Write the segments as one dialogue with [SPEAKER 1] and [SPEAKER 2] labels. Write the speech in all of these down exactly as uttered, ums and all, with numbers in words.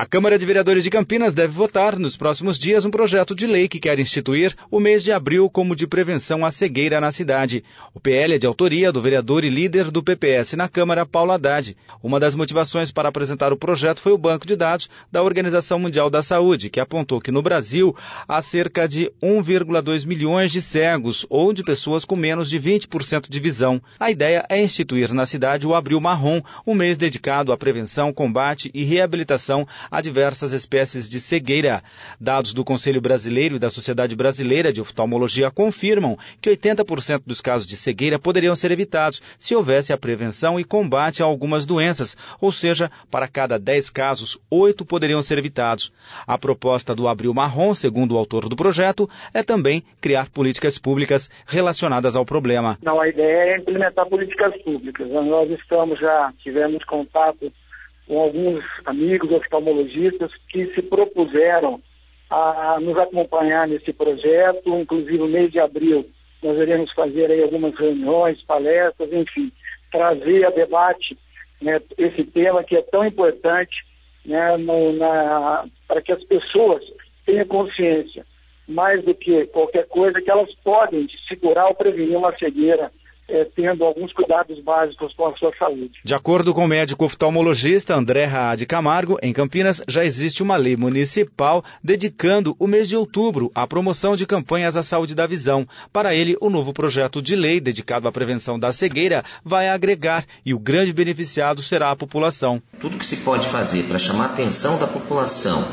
[SPEAKER 1] A Câmara de Vereadores de Campinas deve votar nos próximos dias um projeto de lei que quer instituir o mês de abril como de prevenção à cegueira na cidade. O P L é de autoria do vereador e líder do P P S na Câmara, Paulo Haddad. Uma das motivações para apresentar o projeto foi o banco de dados da Organização Mundial da Saúde, que apontou que no Brasil há cerca de um vírgula dois milhões de cegos ou de pessoas com menos de vinte por cento de visão. A ideia é instituir na cidade o Abril Marrom, um mês dedicado à prevenção, combate e reabilitação a diversas espécies de cegueira. Dados do Conselho Brasileiro e da Sociedade Brasileira de Oftalmologia confirmam que oitenta por cento dos casos de cegueira poderiam ser evitados se houvesse a prevenção e combate a algumas doenças, ou seja, para cada dez casos, oito poderiam ser evitados. A proposta do Abril Marrom, segundo o autor do projeto, é também criar políticas públicas relacionadas ao problema.
[SPEAKER 2] Não, a ideia é implementar políticas públicas. Nós estamos já, tivemos contato com alguns amigos oftalmologistas que se propuseram a nos acompanhar nesse projeto. Inclusive, no mês de abril, nós iremos fazer aí algumas reuniões, palestras, enfim, trazer a debate, né, esse tema que é tão importante, né, no, na, para que as pessoas tenham consciência, mais do que qualquer coisa, que elas podem segurar ou prevenir uma cegueira, É, tendo alguns cuidados básicos com a sua saúde.
[SPEAKER 1] De acordo com o médico oftalmologista André Raad Camargo, em Campinas já existe uma lei municipal dedicando o mês de outubro à promoção de campanhas à saúde da visão. Para ele, o novo projeto de lei dedicado à prevenção da cegueira vai agregar e o grande beneficiado será a população.
[SPEAKER 3] Tudo que se pode fazer para chamar a atenção da população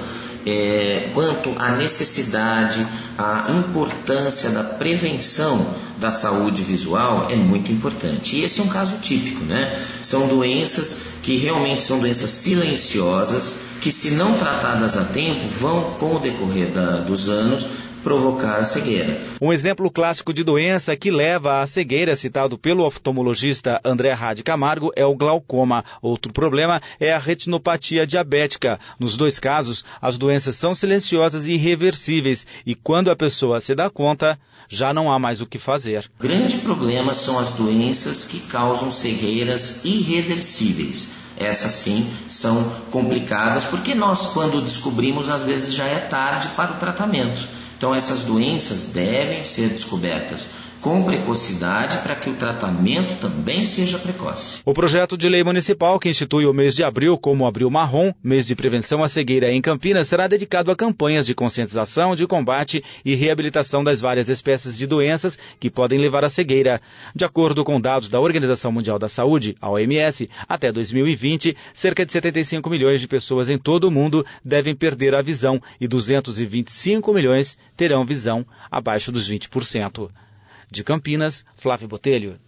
[SPEAKER 3] É, quanto à necessidade, à importância da prevenção da saúde visual é muito importante. E esse é um caso típico, né? São doenças que realmente são doenças silenciosas, que se não tratadas a tempo, vão, com o decorrer da, dos anos, provocar a cegueira.
[SPEAKER 1] Um exemplo clássico de doença que leva à cegueira, citado pelo oftalmologista André Raad Camargo, é o glaucoma. Outro problema é a retinopatia diabética. Nos dois casos, as doenças são silenciosas e irreversíveis, e quando a pessoa se dá conta, já não há mais o que fazer.
[SPEAKER 3] O grande problema são as doenças que causam cegueiras irreversíveis. Essas sim são complicadas, porque nós, quando descobrimos, às vezes já é tarde para o tratamento. Então, essas doenças devem ser descobertas com precocidade para que o tratamento também seja precoce.
[SPEAKER 1] O projeto de lei municipal que institui o mês de abril como Abril Marrom, mês de prevenção à cegueira em Campinas, será dedicado a campanhas de conscientização, de combate e reabilitação das várias espécies de doenças que podem levar à cegueira. De acordo com dados da Organização Mundial da Saúde, a O M S, até dois mil e vinte, cerca de setenta e cinco milhões de pessoas em todo o mundo devem perder a visão e duzentos e vinte e cinco milhões terão visão abaixo dos vinte por cento. De Campinas, Flávio Botelho.